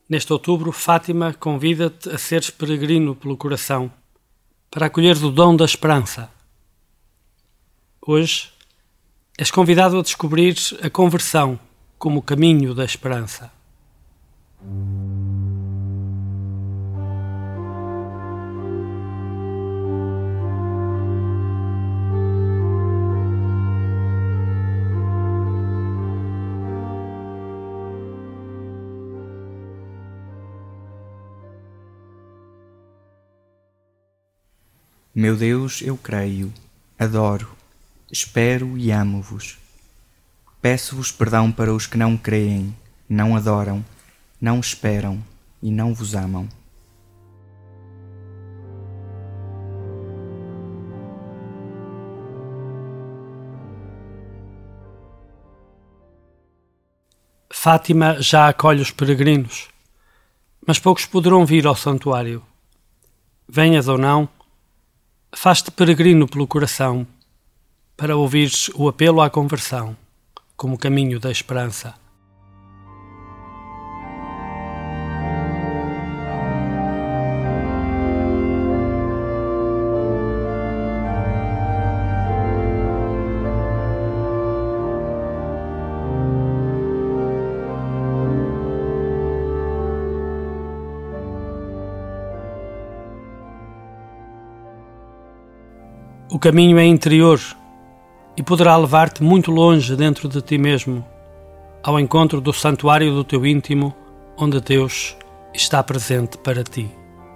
Neste outubro, Fátima convida-te a seres peregrino pelo coração, para acolheres o dom da esperança. Hoje, és convidado a descobrir a conversão como caminho da esperança. Meu Deus, eu creio, adoro, espero e amo-vos. Peço-vos perdão para os que não creem, não adoram, não esperam e não vos amam. Fátima já acolhe os peregrinos, mas poucos poderão vir ao santuário. Venhas ou não, faz-te peregrino pelo coração para ouvires o apelo à conversão como caminho da esperança. O caminho é interior e poderá levar-te muito longe dentro de ti mesmo, ao encontro do santuário do teu íntimo, onde Deus está presente para ti.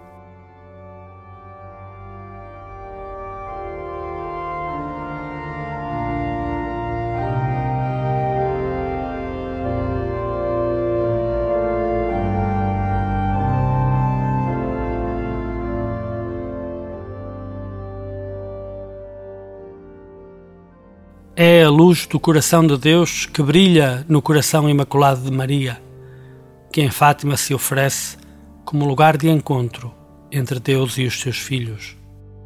É a luz do coração de Deus que brilha no coração imaculado de Maria, que em Fátima se oferece como lugar de encontro entre Deus e os seus filhos.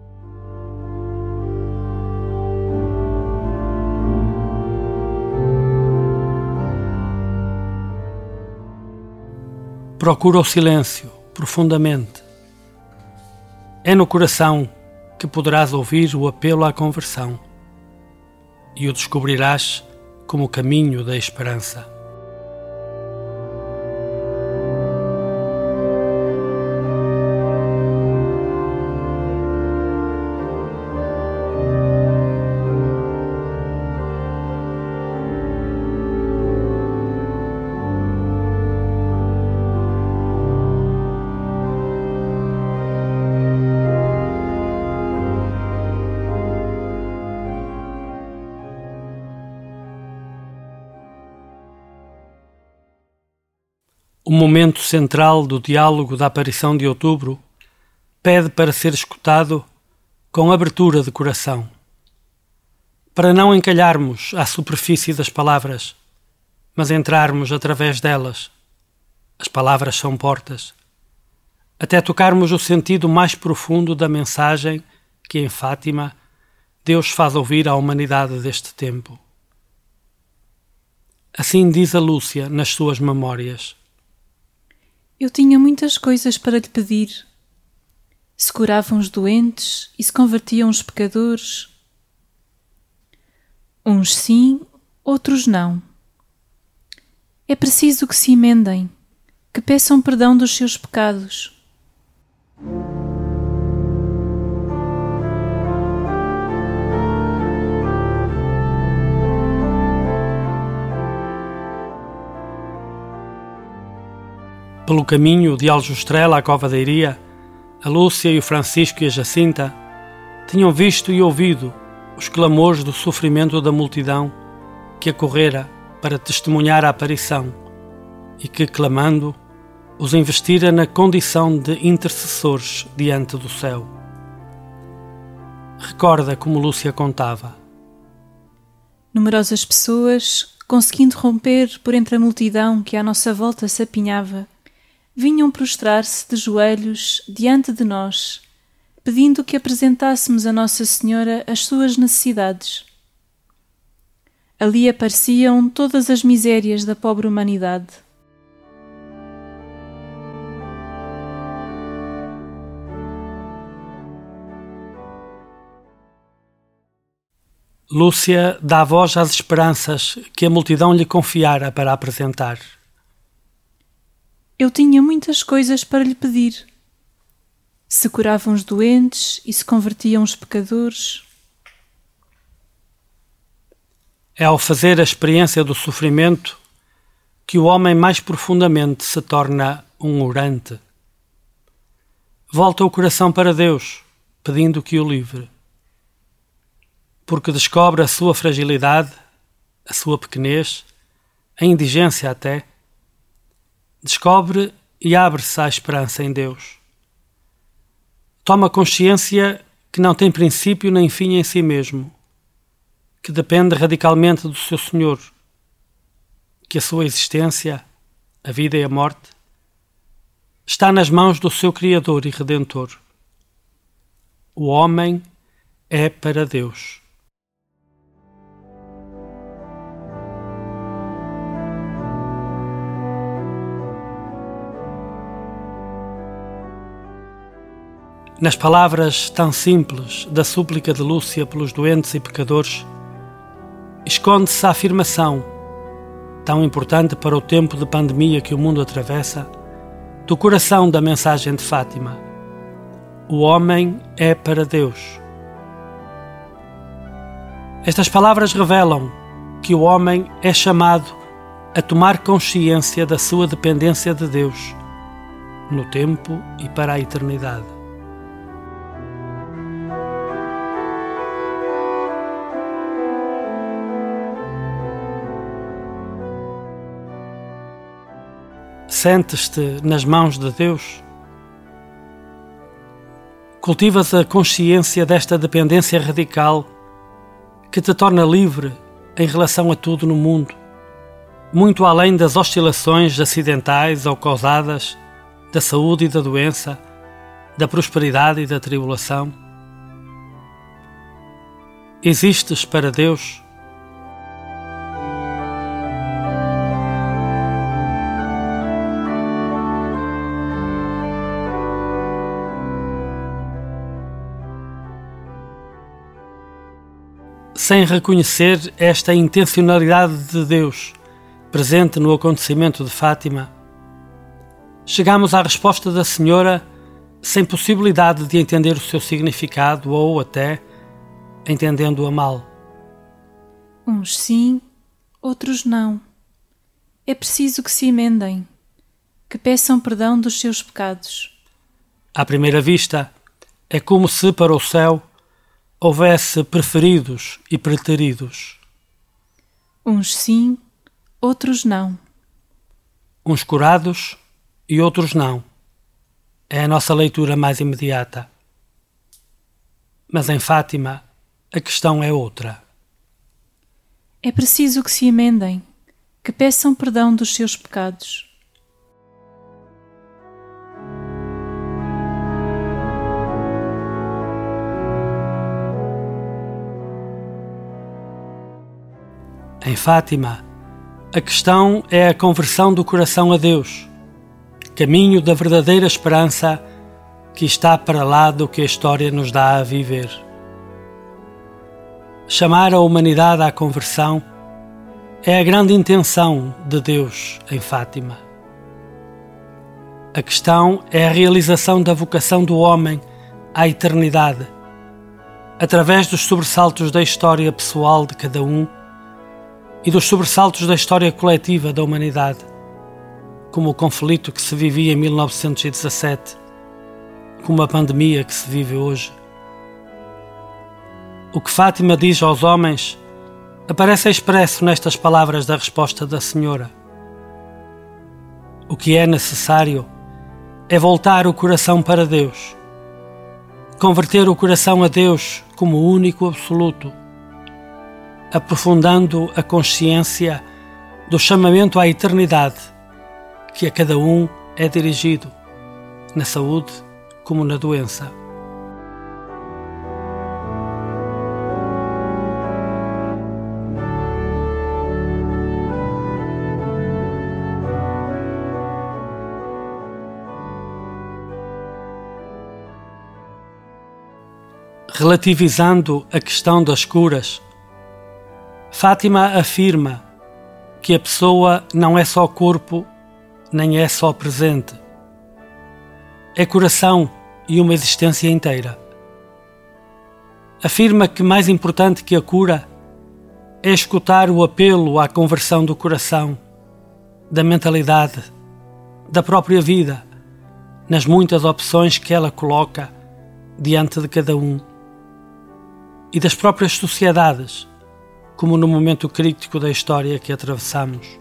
Procura o silêncio profundamente. É no coração que poderás ouvir o apelo à conversão e o descobrirás como caminho da esperança. O momento central do diálogo da aparição de outubro pede para ser escutado com abertura de coração, para não encalharmos à superfície das palavras, mas entrarmos através delas. As palavras são portas, até tocarmos o sentido mais profundo da mensagem que em Fátima Deus faz ouvir à humanidade deste tempo. Assim diz a Lúcia nas suas memórias. Eu tinha muitas coisas para lhe pedir. Se curavam os doentes e se convertiam os pecadores. Uns sim, outros não. É preciso que se emendem, que peçam perdão dos seus pecados. Pelo caminho de Aljustrela à Cova da Iria, a Lúcia e o Francisco e a Jacinta tinham visto e ouvido os clamores do sofrimento da multidão que acorrera para testemunhar a aparição e que, clamando, os investira na condição de intercessores diante do céu. Recorda como Lúcia contava. Numerosas pessoas, conseguindo romper por entre a multidão que à nossa volta se apinhava, vinham prostrar-se de joelhos diante de nós, pedindo que apresentássemos a Nossa Senhora as suas necessidades. Ali apareciam todas as misérias da pobre humanidade. Lúcia dá voz às esperanças que a multidão lhe confiara para apresentar. Eu tinha muitas coisas para lhe pedir. Se curavam os doentes e se convertiam os pecadores. É ao fazer a experiência do sofrimento que o homem mais profundamente se torna um orante. Volta o coração para Deus, pedindo que o livre. Porque descobre a sua fragilidade, a sua pequenez, a indigência até. Descobre e abre-se à esperança em Deus. Toma consciência que não tem princípio nem fim em si mesmo, que depende radicalmente do seu Senhor, que a sua existência, a vida e a morte, está nas mãos do seu Criador e Redentor. O homem é para Deus. Nas palavras tão simples da súplica de Lúcia pelos doentes e pecadores, esconde-se a afirmação, tão importante para o tempo de pandemia que o mundo atravessa, do coração da mensagem de Fátima. O homem é para Deus. Estas palavras revelam que o homem é chamado a tomar consciência da sua dependência de Deus, no tempo e para a eternidade. Sentes-te nas mãos de Deus? Cultivas a consciência desta dependência radical que te torna livre em relação a tudo no mundo, muito além das oscilações acidentais ou causadas da saúde e da doença, da prosperidade e da tribulação. Existes para Deus? Sem reconhecer esta intencionalidade de Deus presente no acontecimento de Fátima, chegamos à resposta da Senhora sem possibilidade de entender o seu significado ou até entendendo-a mal. Uns sim, outros não. É preciso que se emendem, que peçam perdão dos seus pecados. À primeira vista, é como se para o céu houvesse preferidos e preteridos. Uns sim, outros não. Uns curados e outros não. É a nossa leitura mais imediata. Mas em Fátima, a questão é outra. É preciso que se emendem, que peçam perdão dos seus pecados. Em Fátima, a questão é a conversão do coração a Deus, caminho da verdadeira esperança que está para lá do que a história nos dá a viver. Chamar a humanidade à conversão é a grande intenção de Deus em Fátima. A questão é a realização da vocação do homem à eternidade, através dos sobressaltos da história pessoal de cada um e dos sobressaltos da história coletiva da humanidade, como o conflito que se vivia em 1917, como a pandemia que se vive hoje. O que Fátima diz aos homens aparece expresso nestas palavras da resposta da Senhora. O que é necessário é voltar o coração para Deus, converter o coração a Deus como único absoluto, aprofundando a consciência do chamamento à eternidade que a cada um é dirigido, na saúde como na doença. Relativizando a questão das curas, Fátima afirma que a pessoa não é só corpo, nem é só presente. É coração e uma existência inteira. Afirma que mais importante que a cura é escutar o apelo à conversão do coração, da mentalidade, da própria vida, nas muitas opções que ela coloca diante de cada um, e das próprias sociedades, como no momento crítico da história que atravessamos.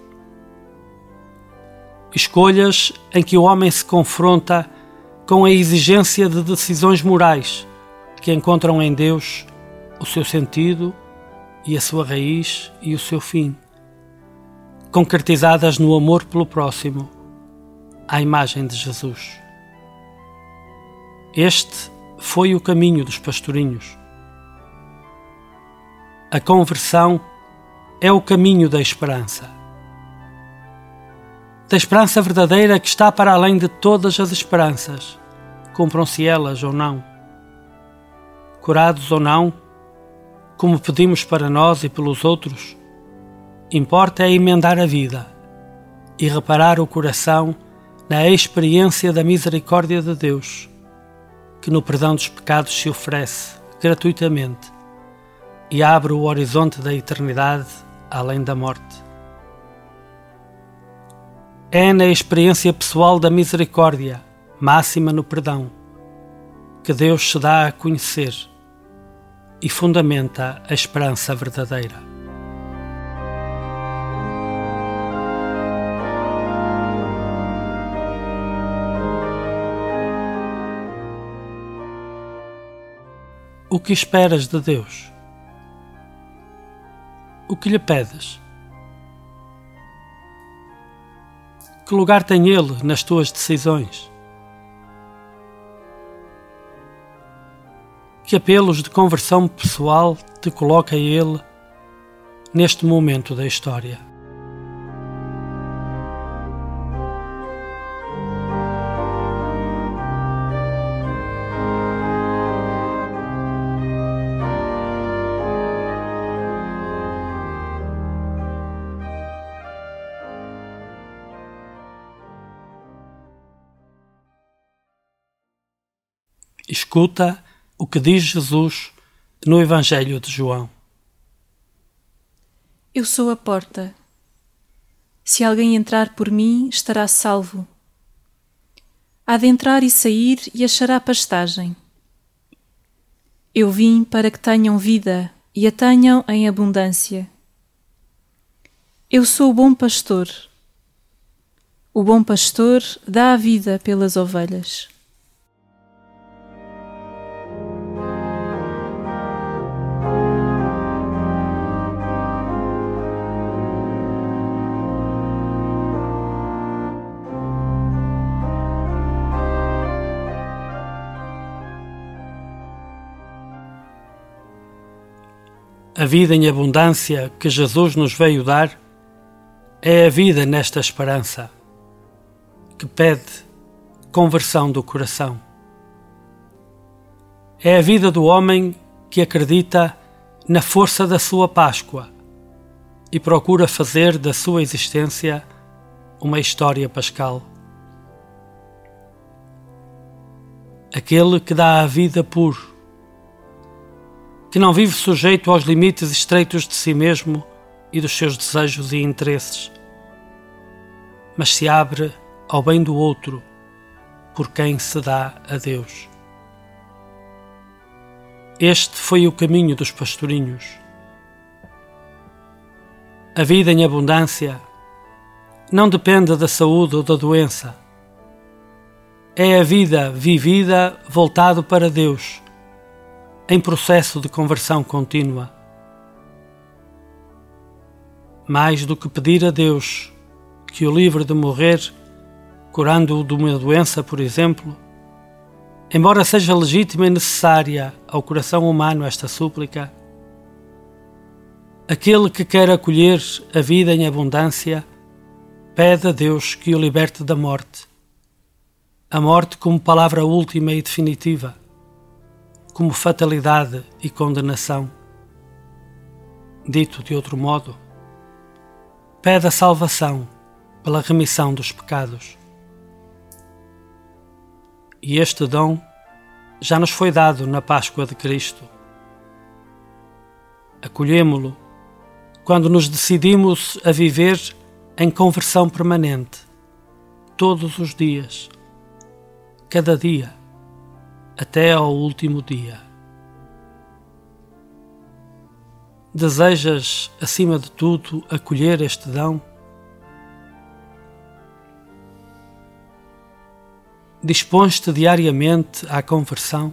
Escolhas em que o homem se confronta com a exigência de decisões morais que encontram em Deus o seu sentido e a sua raiz e o seu fim, concretizadas no amor pelo próximo, à imagem de Jesus. Este foi o caminho dos pastorinhos. A conversão é o caminho da esperança. Da esperança verdadeira que está para além de todas as esperanças, cumpram-se elas ou não. Curados ou não, como pedimos para nós e pelos outros, importa é emendar a vida e reparar o coração na experiência da misericórdia de Deus, que no perdão dos pecados se oferece gratuitamente e abre o horizonte da eternidade além da morte. É na experiência pessoal da misericórdia, máxima no perdão, que Deus se dá a conhecer e fundamenta a esperança verdadeira. O que esperas de Deus? O que lhe pedes? Que lugar tem Ele nas tuas decisões? Que apelos de conversão pessoal te coloca Ele neste momento da história? Escuta o que diz Jesus no Evangelho de João. Eu sou a porta. Se alguém entrar por mim, estará salvo. Há de entrar e sair e achará pastagem. Eu vim para que tenham vida e a tenham em abundância. Eu sou o bom pastor. O bom pastor dá a vida pelas ovelhas. A vida em abundância que Jesus nos veio dar é a vida nesta esperança, que pede conversão do coração. É a vida do homem que acredita na força da sua Páscoa e procura fazer da sua existência uma história pascal. Aquele que dá a vida puro, que não vive sujeito aos limites estreitos de si mesmo e dos seus desejos e interesses, mas se abre ao bem do outro, por quem se dá a Deus. Este foi o caminho dos pastorinhos. A vida em abundância não depende da saúde ou da doença. É a vida vivida voltado para Deus, em processo de conversão contínua. Mais do que pedir a Deus que o livre de morrer, curando-o de uma doença, por exemplo, embora seja legítima e necessária ao coração humano esta súplica, aquele que quer acolher a vida em abundância pede a Deus que o liberte da morte, a morte como palavra última e definitiva, como fatalidade e condenação. Dito de outro modo, pede a salvação pela remissão dos pecados. E este dom já nos foi dado na Páscoa de Cristo. Acolhemo-lo quando nos decidimos a viver em conversão permanente, todos os dias, cada dia, até ao último dia. Desejas, acima de tudo, acolher este dom? Dispões-te diariamente à conversão?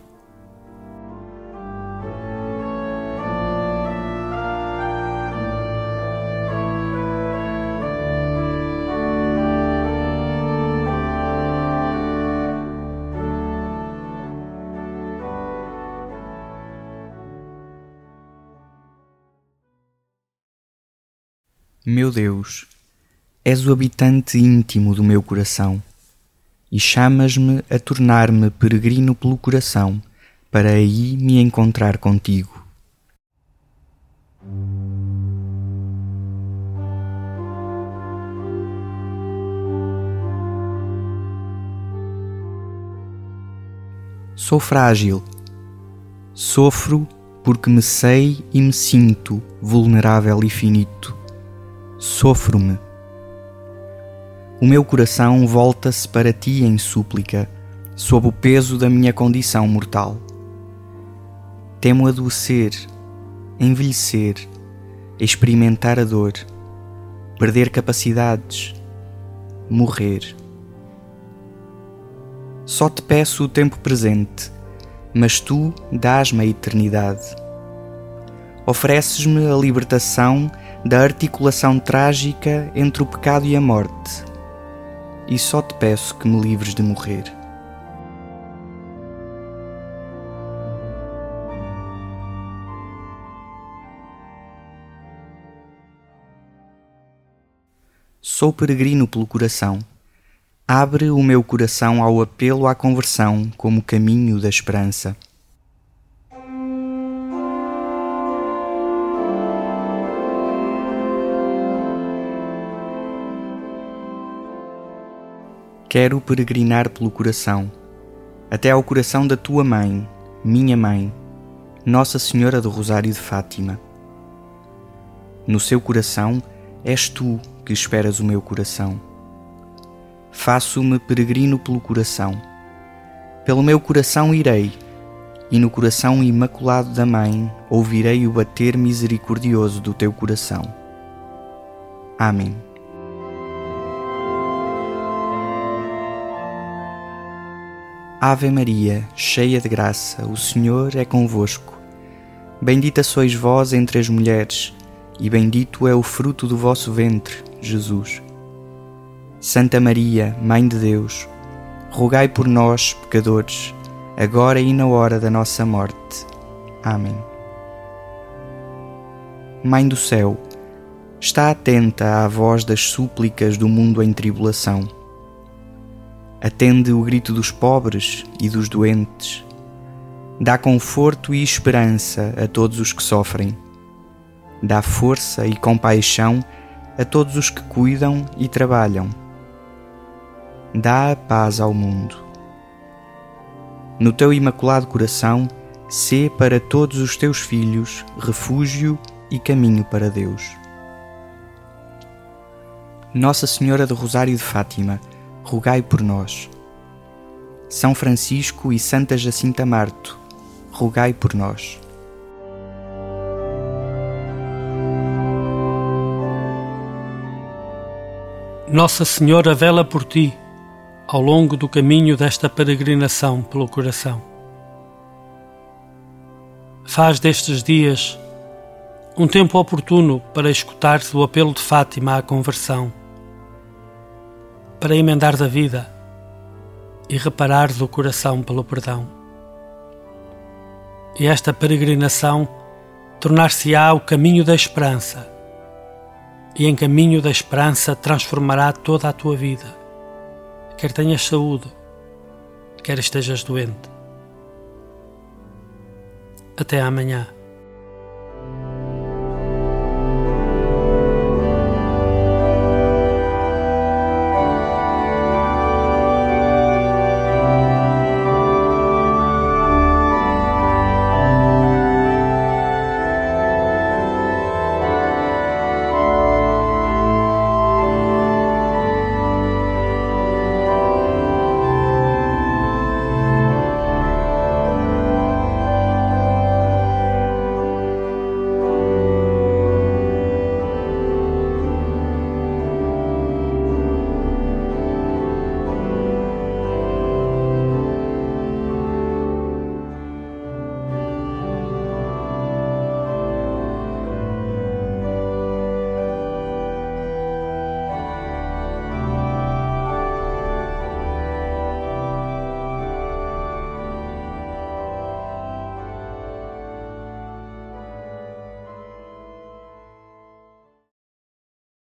Meu Deus, és o habitante íntimo do meu coração, e chamas-me a tornar-me peregrino pelo coração, para aí me encontrar contigo. Sou frágil, sofro porque me sei e me sinto vulnerável e finito. Sofro-me. O meu coração volta-se para ti em súplica, sob o peso da minha condição mortal. Temo adoecer, envelhecer, experimentar a dor, perder capacidades, morrer. Só te peço o tempo presente, mas tu dás-me a eternidade. Ofereces-me a libertação da articulação trágica entre o pecado e a morte, e só te peço que me livres de morrer. Sou peregrino pelo coração. Abre o meu coração ao apelo à conversão como caminho da esperança. Quero peregrinar pelo coração, até ao coração da tua mãe, minha mãe, Nossa Senhora do Rosário de Fátima. No seu coração és tu que esperas o meu coração. Faço-me peregrino pelo coração. Pelo meu coração irei, e no coração imaculado da Mãe ouvirei o bater misericordioso do teu coração. Amém. Ave Maria, cheia de graça, o Senhor é convosco. Bendita sois vós entre as mulheres, e bendito é o fruto do vosso ventre, Jesus. Santa Maria, Mãe de Deus, rogai por nós, pecadores, agora e na hora da nossa morte. Amém. Mãe do céu, está atenta à voz das súplicas do mundo em tribulação. Atende o grito dos pobres e dos doentes. Dá conforto e esperança a todos os que sofrem. Dá força e compaixão a todos os que cuidam e trabalham. Dá a paz ao mundo. No teu imaculado coração, sê para todos os teus filhos refúgio e caminho para Deus. Nossa Senhora do Rosário de Fátima, rogai por nós. São Francisco e Santa Jacinta Marto, rogai por nós. Nossa Senhora vela por ti, ao longo do caminho desta peregrinação pelo coração. Faz destes dias um tempo oportuno para escutares o apelo de Fátima à conversão, para emendares a vida e reparares o coração pelo perdão. E esta peregrinação tornar-se-á o caminho da esperança, e em caminho da esperança transformará toda a tua vida, quer tenhas saúde, quer estejas doente. Até amanhã.